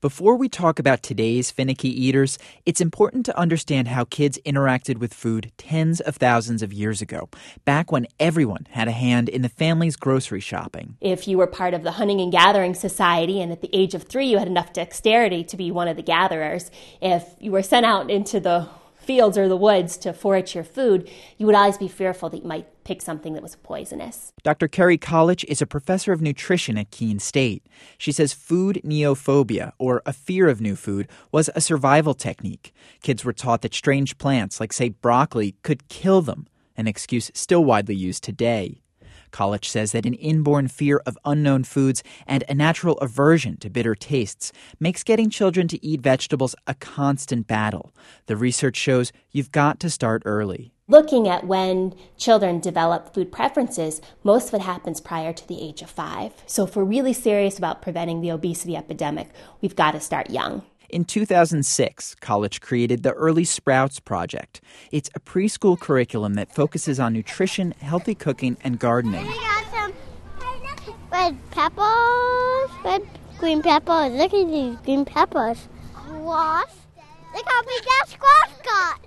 Before we talk about today's finicky eaters, it's important to understand how kids interacted with food tens of thousands of years ago, back when everyone had a hand in the family's grocery shopping. If you were part of the hunting and gathering society and at the age of 3 you had enough dexterity to be one of the gatherers, if you were sent out into the fields or the woods to forage your food, you would always be fearful that you might pick something that was poisonous. Dr. Kerry College is a professor of nutrition at Keene State. She says food neophobia, or a fear of new food, was a survival technique. Kids were taught that strange plants, like, say, broccoli, could kill them, an excuse still widely used today. College says that an inborn fear of unknown foods and a natural aversion to bitter tastes makes getting children to eat vegetables a constant battle. The research shows you've got to start early. Looking at when children develop food preferences, most of it happens prior to the age of 5. So if we're really serious about preventing the obesity epidemic, we've got to start young. In 2006, College created the Early Sprouts Project. It's a preschool curriculum that focuses on nutrition, healthy cooking, and gardening. We got some red peppers, green peppers. Look at these green peppers. Squash. Look how big that squash got.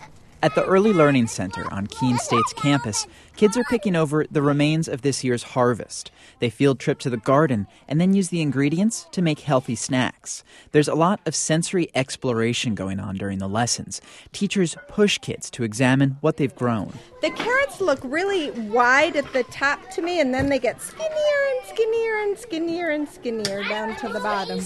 At the Early Learning Center on Keene State's campus, kids are picking over the remains of this year's harvest. They field trip to the garden and then use the ingredients to make healthy snacks. There's a lot of sensory exploration going on during the lessons. Teachers push kids to examine what they've grown. The carrots look really wide at the top to me, and then they get skinnier and skinnier and skinnier and skinnier down to the bottom.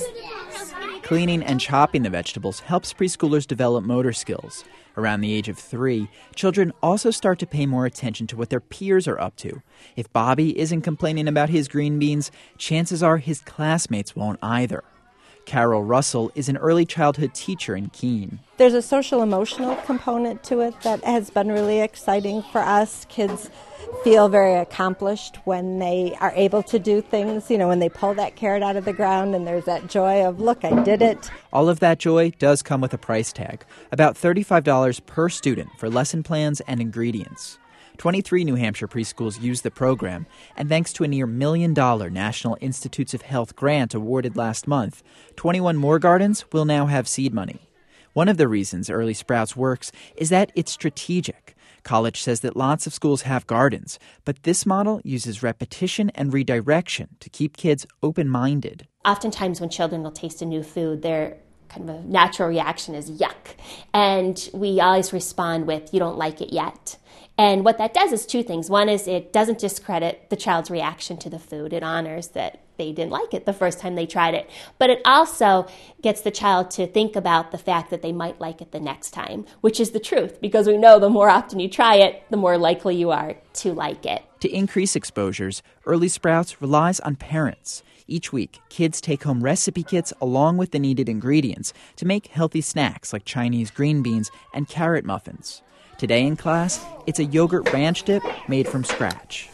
Cleaning and chopping the vegetables helps preschoolers develop motor skills. Around the age of 3, children also start to pay more attention to what their peers are up to. If Bobby isn't complaining about his green beans, chances are his classmates won't either. Carol Russell is an early childhood teacher in Keene. There's a social-emotional component to it that has been really exciting for us. Kids feel very accomplished when they are able to do things, when they pull that carrot out of the ground and there's that joy of, look, I did it. All of that joy does come with a price tag, about $35 per student for lesson plans and ingredients. 23 New Hampshire preschools use the program, and thanks to a near $1 million National Institutes of Health grant awarded last month, 21 more gardens will now have seed money. One of the reasons Early Sprouts works is that it's strategic. College says that lots of schools have gardens, but this model uses repetition and redirection to keep kids open-minded. Oftentimes when children will taste a new food, their kind of a natural reaction is yuck. And we always respond with, you don't like it yet. And what that does is two things. One is it doesn't discredit the child's reaction to the food. It honors that they didn't like it the first time they tried it. But it also gets the child to think about the fact that they might like it the next time, which is the truth, because we know the more often you try it, the more likely you are to like it. To increase exposures, Early Sprouts relies on parents. Each week, kids take home recipe kits along with the needed ingredients to make healthy snacks like Chinese green beans and carrot muffins. Today in class, it's a yogurt ranch dip made from scratch.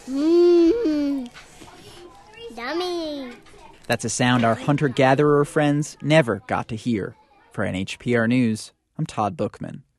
Mmm, yummy. That's a sound our hunter-gatherer friends never got to hear. For NHPR News, I'm Todd Bookman.